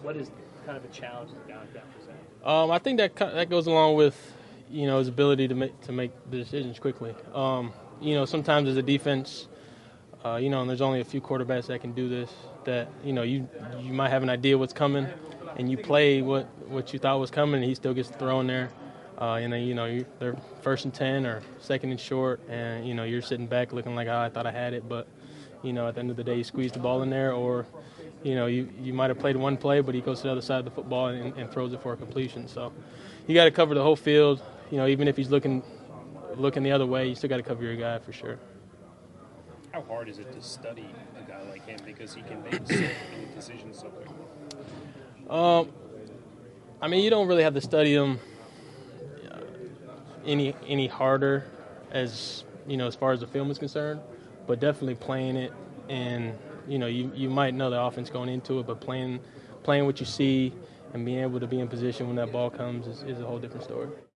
What is kind of a challenge that a guy like that present? I think that goes along with, his ability to make the decisions quickly. Sometimes as a defense, and there's only a few quarterbacks that can do this. That you might have an idea what's coming, and you play what you thought was coming, and he still gets thrown there. They're 1st and 10 or 2nd and short, and you're sitting back looking like, oh, I thought I had it, but at the end of the day, you squeeze the ball in there, or you might have played one play, but he goes to the other side of the football and throws it for a completion. So you got to cover the whole field. Even if he's looking the other way, you still got to cover your guy for sure. How hard is it to study a guy like him because he can make so many decisions so quickly? You don't really have to study him any harder as far as the film is concerned, but definitely playing it, and you might know the offense going into it, but playing what you see and being able to be in position when that ball comes is a whole different story.